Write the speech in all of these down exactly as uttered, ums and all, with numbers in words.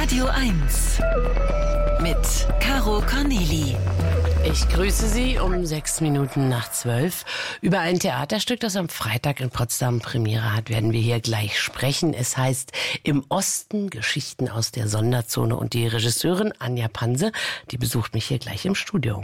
Radio eins mit Caro Corneli. Ich grüße Sie um sechs Minuten nach zwölf. Über ein Theaterstück, das am Freitag in Potsdam Premiere hat, werden wir hier gleich sprechen. Es heißt Im Osten, Geschichten aus der Sonderzone. Und die Regisseurin Anja Panse, die besucht mich hier gleich im Studio.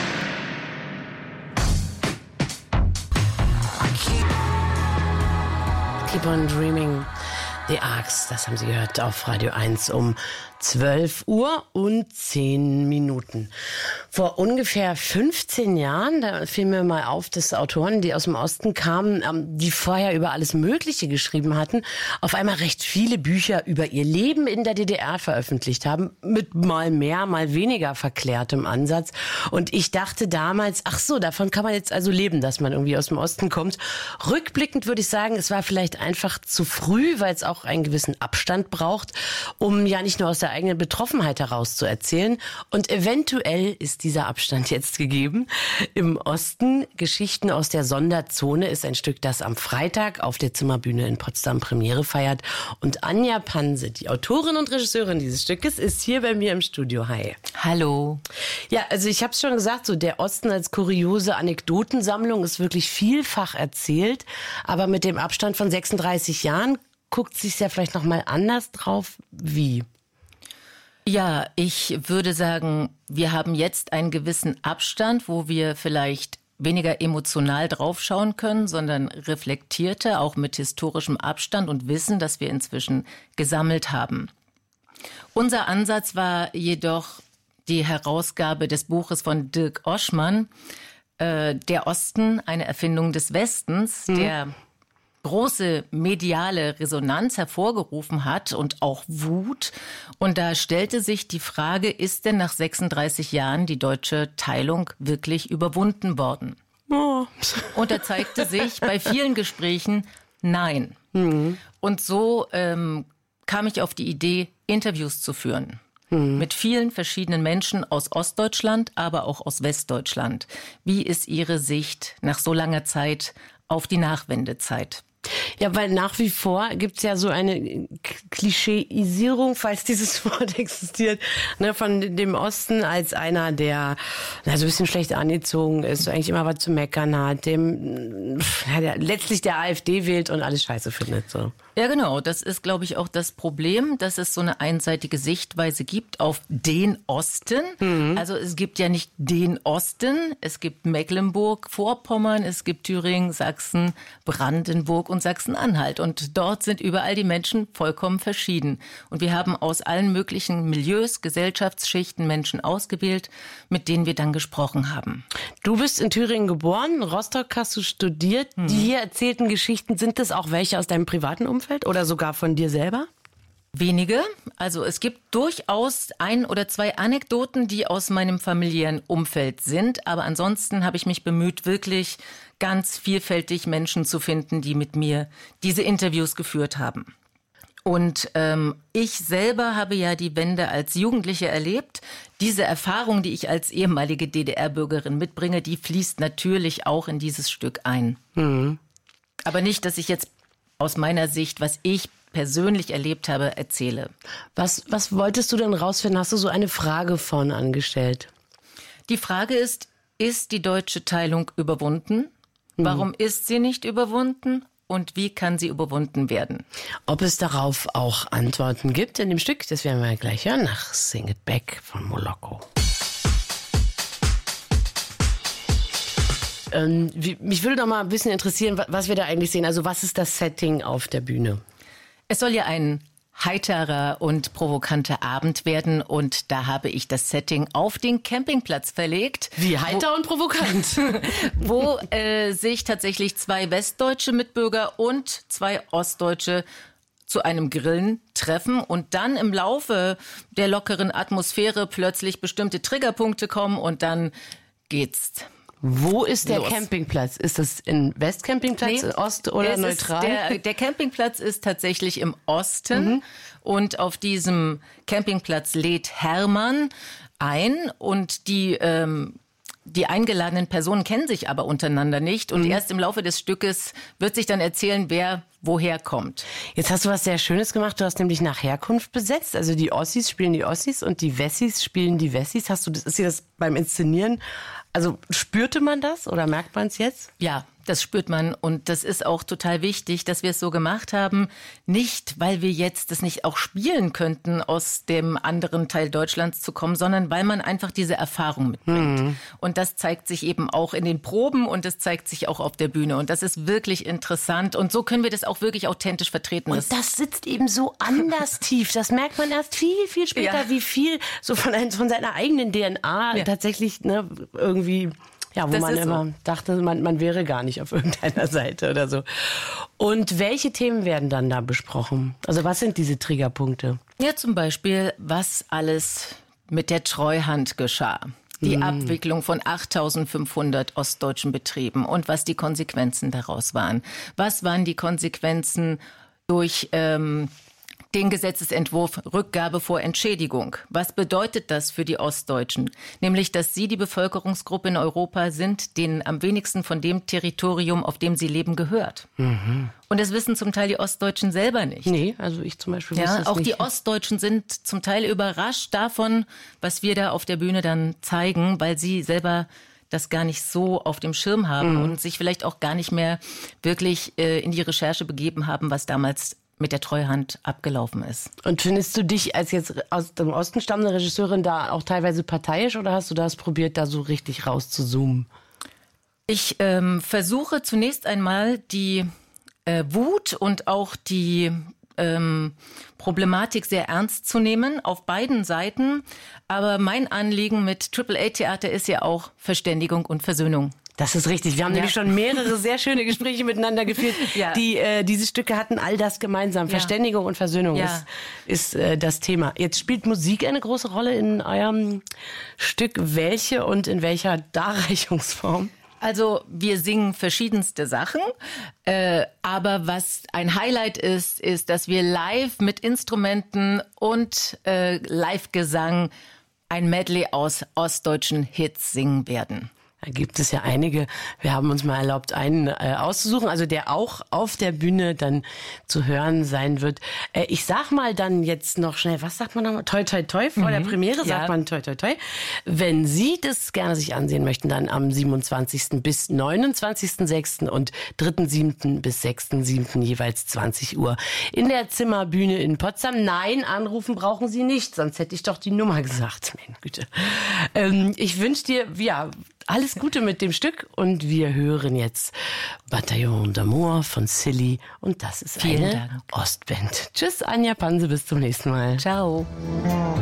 Keep on Dreaming. The Arcs, das haben Sie gehört auf Radio eins um zwölf Uhr und zehn Minuten. Vor ungefähr fünfzehn Jahren, da fiel mir mal auf, dass Autoren, die aus dem Osten kamen, die vorher über alles Mögliche geschrieben hatten, auf einmal recht viele Bücher über ihr Leben in der D D R veröffentlicht haben, mit mal mehr, mal weniger verklärtem Ansatz. Und ich dachte damals, ach so, davon kann man jetzt also leben, dass man irgendwie aus dem Osten kommt. Rückblickend würde ich sagen, es war vielleicht einfach zu früh, weil es auch einen gewissen Abstand braucht, um ja nicht nur aus der eigenen Betroffenheit heraus zu erzählen. Und eventuell ist dieser Abstand jetzt gegeben. Im Osten, Geschichten aus der Sonderzone, ist ein Stück, das am Freitag auf der Zimmerbühne in Potsdam Premiere feiert. Und Anja Panse, die Autorin und Regisseurin dieses Stückes, ist hier bei mir im Studio. Hi. Hallo. Ja, also ich habe es schon gesagt, so der Osten als kuriose Anekdotensammlung ist wirklich vielfach erzählt. Aber mit dem Abstand von sechsunddreißig Jahren guckt sich's ja vielleicht noch mal anders drauf. Wie? Ja, ich würde sagen, wir haben jetzt einen gewissen Abstand, wo wir vielleicht weniger emotional draufschauen können, sondern reflektierter, auch mit historischem Abstand und Wissen, das wir inzwischen gesammelt haben. Unser Ansatz war jedoch die Herausgabe des Buches von Dirk Oschmann, äh, Der Osten, eine Erfindung des Westens, mhm. der große mediale Resonanz hervorgerufen hat und auch Wut. Und da stellte sich die Frage, ist denn nach sechsunddreißig Jahren die deutsche Teilung wirklich überwunden worden? Oh. Und da zeigte sich bei vielen Gesprächen, nein. Mhm. Und so ähm, kam ich auf die Idee, Interviews zu führen. Mhm. Mit vielen verschiedenen Menschen aus Ostdeutschland, aber auch aus Westdeutschland. Wie ist ihre Sicht nach so langer Zeit auf die Nachwendezeit? Ja, weil nach wie vor gibt's ja so eine Klischeeisierung, falls dieses Wort existiert, ne, von dem Osten als einer, der na, so ein bisschen schlecht angezogen ist, eigentlich immer was zu meckern hat, dem ja, der letztlich der AfD wählt und alles scheiße findet. So. Ja, genau. Das ist, glaube ich, auch das Problem, dass es so eine einseitige Sichtweise gibt auf den Osten. Mhm. Also es gibt ja nicht den Osten. Es gibt Mecklenburg-Vorpommern, es gibt Thüringen, Sachsen, Brandenburg und Sachsen-Anhalt. Und dort sind überall die Menschen vollkommen verschieden. Und wir haben aus allen möglichen Milieus, Gesellschaftsschichten Menschen ausgewählt, mit denen wir dann gesprochen haben. Du bist in Thüringen geboren, in Rostock hast du studiert. Mhm. Die hier erzählten Geschichten, sind das auch welche aus deinem privaten Umfeld? Oder sogar von dir selber? Wenige. Also es gibt durchaus ein oder zwei Anekdoten, die aus meinem familiären Umfeld sind. Aber ansonsten habe ich mich bemüht, wirklich ganz vielfältig Menschen zu finden, die mit mir diese Interviews geführt haben. Und ähm, ich selber habe ja die Wende als Jugendliche erlebt. Diese Erfahrung, die ich als ehemalige D D R-Bürgerin mitbringe, die fließt natürlich auch in dieses Stück ein. Mhm. Aber nicht, dass ich jetzt aus meiner Sicht, was ich persönlich erlebt habe, erzähle. Was, was wolltest du denn rausfinden? Hast du so eine Frage vorne angestellt? Die Frage ist, ist die deutsche Teilung überwunden? Mhm. Warum ist sie nicht überwunden? Und wie kann sie überwunden werden? Ob es darauf auch Antworten gibt in dem Stück, das werden wir gleich hören nach Sing It Back von Moloko. Ähm, wie, mich würde doch mal ein bisschen interessieren, was wir da eigentlich sehen. Also was ist das Setting auf der Bühne? Es soll ja ein heiterer und provokanter Abend werden und da habe ich das Setting auf den Campingplatz verlegt. Wie heiter wo, und provokant. Wo äh, sich tatsächlich zwei westdeutsche Mitbürger und zwei ostdeutsche zu einem Grillen treffen und dann im Laufe der lockeren Atmosphäre plötzlich bestimmte Triggerpunkte kommen und dann geht's. Wo ist der los. Campingplatz? Ist das in Westcampingplatz, nee, Ost oder neutral? Der, der Campingplatz ist tatsächlich im Osten mhm. und auf diesem Campingplatz lädt Hermann ein und die ähm, die eingeladenen Personen kennen sich aber untereinander nicht. Und mhm. erst im Laufe des Stückes wird sich dann erzählen, wer woher kommt. Jetzt hast du was sehr Schönes gemacht. Du hast nämlich nach Herkunft besetzt. Also die Ossis spielen die Ossis und die Wessis spielen die Wessis. Hast du das, ist dir das beim Inszenieren, also spürte man das oder merkt man es jetzt? Ja, das spürt man und das ist auch total wichtig, dass wir es so gemacht haben. Nicht, weil wir jetzt das nicht auch spielen könnten, aus dem anderen Teil Deutschlands zu kommen, sondern weil man einfach diese Erfahrung mitbringt. Mhm. Und das zeigt sich eben auch in den Proben und das zeigt sich auch auf der Bühne. Und das ist wirklich interessant und so können wir das auch wirklich authentisch vertreten. Und das sitzt eben so anders tief. Das merkt man erst viel, viel später, ja. wie viel so von, ein, von seiner eigenen D N A ja. tatsächlich ne, irgendwie... Ja, wo das man immer so. dachte, man, man wäre gar nicht auf irgendeiner Seite oder so. Und welche Themen werden dann da besprochen? Also was sind diese Triggerpunkte? Ja, zum Beispiel, was alles mit der Treuhand geschah. Die hm. Abwicklung von achttausendfünfhundert ostdeutschen Betrieben und was die Konsequenzen daraus waren. Was waren die Konsequenzen durch... Ähm, den Gesetzesentwurf Rückgabe vor Entschädigung. Was bedeutet das für die Ostdeutschen? Nämlich, dass sie die Bevölkerungsgruppe in Europa sind, denen am wenigsten von dem Territorium, auf dem sie leben, gehört. Mhm. Und das wissen zum Teil die Ostdeutschen selber nicht. Nee, also ich zum Beispiel wusste ja, es auch nicht. Die Ostdeutschen sind zum Teil überrascht davon, was wir da auf der Bühne dann zeigen, weil sie selber das gar nicht so auf dem Schirm haben mhm. und sich vielleicht auch gar nicht mehr wirklich äh, in die Recherche begeben haben, was damals mit der Treuhand abgelaufen ist. Und findest du dich als jetzt aus dem Osten stammende Regisseurin da auch teilweise parteiisch oder hast du das probiert, da so richtig rauszuzoomen? Ich ähm, versuche zunächst einmal die äh, Wut und auch die ähm, Problematik sehr ernst zu nehmen, auf beiden Seiten. Aber mein Anliegen mit Triple A Theater ist ja auch Verständigung und Versöhnung. Das ist richtig. Wir haben ja. nämlich schon mehrere sehr schöne Gespräche miteinander geführt. Ja. Die, äh, diese Stücke hatten all das gemeinsam. Ja. Verständigung und Versöhnung ja. ist, ist äh, das Thema. Jetzt spielt Musik eine große Rolle in eurem Stück. Welche und in welcher Darreichungsform? Also wir singen verschiedenste Sachen, äh, aber was ein Highlight ist, ist, dass wir live mit Instrumenten und äh, Live-Gesang ein Medley aus ostdeutschen Hits singen werden. Da gibt es ja einige. Wir haben uns mal erlaubt, einen äh, auszusuchen, also der auch auf der Bühne dann zu hören sein wird. Äh, ich sag mal dann jetzt noch schnell, was sagt man nochmal? Toi, toi, toi. Vor mhm. der Premiere ja. sagt man toi, toi, toi. Wenn Sie das gerne sich ansehen möchten, dann am siebenundzwanzigsten bis neunundzwanzigsten sechsten und dritten siebten bis sechsten siebten jeweils zwanzig Uhr in der Zimmerbühne in Potsdam. Nein, anrufen brauchen Sie nicht, sonst hätte ich doch die Nummer gesagt. Meine Güte. Ähm, ich wünsche dir, ja, alles Gute mit dem Stück und wir hören jetzt Bataillon d'Amour von Silly und das ist Vielen eine Dank. Ostband. Tschüss, Anja Panse, bis zum nächsten Mal. Ciao.